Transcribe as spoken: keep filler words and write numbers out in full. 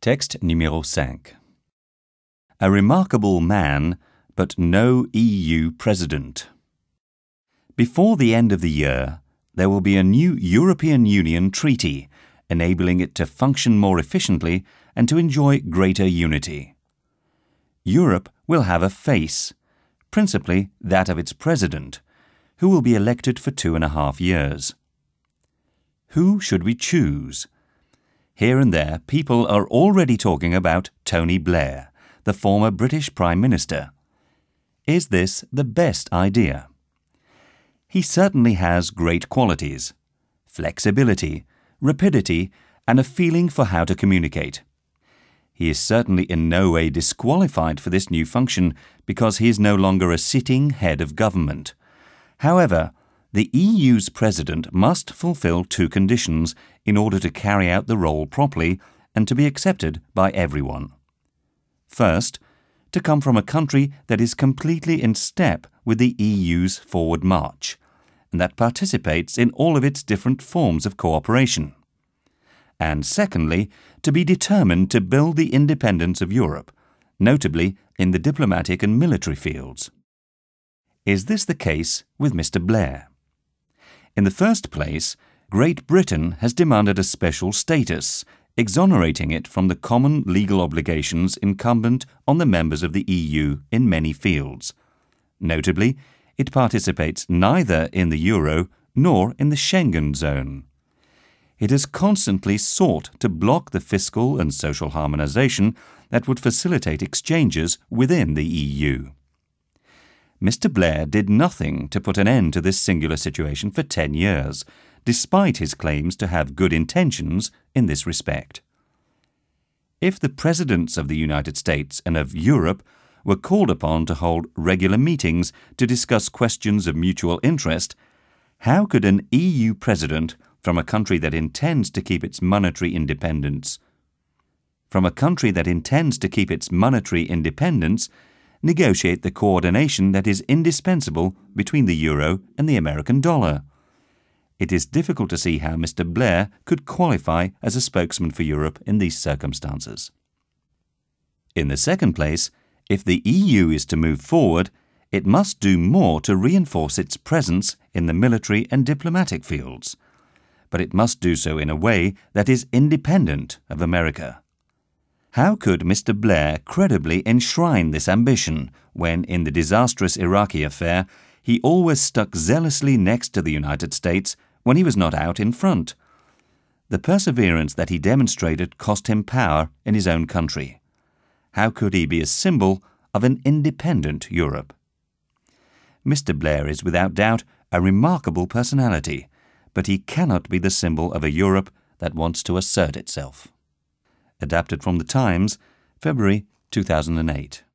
Texte numéro cinq. A remarkable man, but no E U president. Before the end of the year, there will be a new European Union treaty, enabling it to function more efficiently and to enjoy greater unity. Europe will have a face, principally that of its president, who will be elected for two and a half years. Who should we choose? Here and there, people are already talking about Tony Blair, the former British Prime Minister. Is this the best idea? He certainly has great qualities: flexibility, rapidity, and a feeling for how to communicate. He is certainly in no way disqualified for this new function because he is no longer a sitting head of government. However, the E U's president must fulfill two conditions in order to carry out the role properly and to be accepted by everyone. First, to come from a country that is completely in step with the E U's forward march, and that participates in all of its different forms of cooperation. And secondly, to be determined to build the independence of Europe, notably in the diplomatic and military fields. Is this the case with Mister Blair? In the first place, Great Britain has demanded a special status, exonerating it from the common legal obligations incumbent on the members of the E U in many fields. Notably, it participates neither in the euro nor in the Schengen zone. It has constantly sought to block the fiscal and social harmonization that would facilitate exchanges within the E U. Mister Blair did nothing to put an end to this singular situation for ten years, despite his claims to have good intentions in this respect. If the presidents of the United States and of Europe were called upon to hold regular meetings to discuss questions of mutual interest, how could an E U president from a country that intends to keep its monetary independence from a country that intends to keep its monetary independence negotiate the coordination that is indispensable between the euro and the American dollar? It is difficult to see how Mister Blair could qualify as a spokesman for Europe in these circumstances. In the second place, if the E U is to move forward, it must do more to reinforce its presence in the military and diplomatic fields. But it must do so in a way that is independent of America. How could Mister Blair credibly enshrine this ambition when, in the disastrous Iraqi affair, he always stuck zealously next to the United States when he was not out in front? The perseverance that he demonstrated cost him power in his own country. How could he be a symbol of an independent Europe? Mister Blair is without doubt a remarkable personality, but he cannot be the symbol of a Europe that wants to assert itself. Adapted from The Times, February two thousand eight.